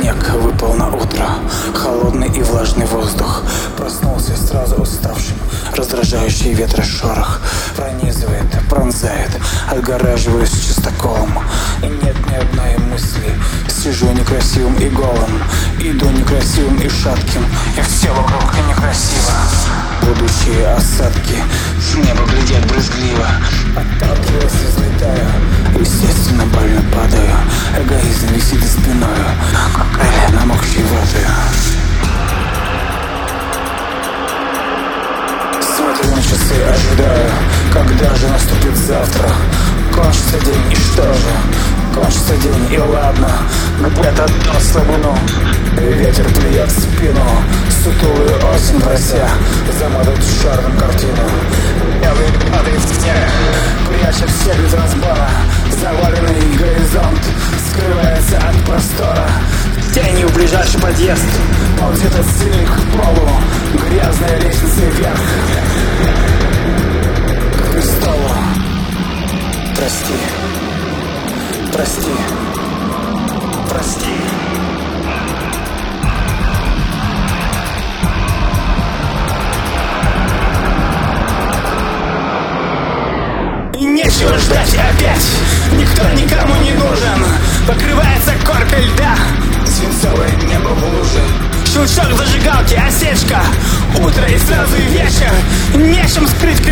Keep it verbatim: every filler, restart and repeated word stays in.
Снег выпал на утро, холодный и влажный воздух. Проснулся сразу уставшим, раздражающий ветра шорох пронизывает, пронзает, отгораживаясь чистоколом. И нет ни одной мысли, сижу некрасивым и голым, иду некрасивым и шатким, и все вокруг некрасиво. Будущие осадки с неба глядят брезгливо, отталкиваясь, взлетаю, естественно больно падаю. Эгоизм висит за спиною, как крылья намокшей ваты. Смотрю на часы, ожидаю, когда же наступит завтра. Кончится день, и что же? Кончится день, и ладно. Где-то до слабину ветер плюет в спину, сутулую осень прося заматывает шаром картину. Белый падает в снег, прячет все без разбора. Заваленный горизонт скрывается от простора. Тенью в ближайший подъезд ползет от стены к полу грязная лестница вверх к престолу. Прости, прости, прости. И нечего ждать опять, никто никому не нужен. Покрывается коркой льда, свинцовое небо в луже. Щелчок зажигалки, осечка, утро и сразу и вечер. Нечем скрыть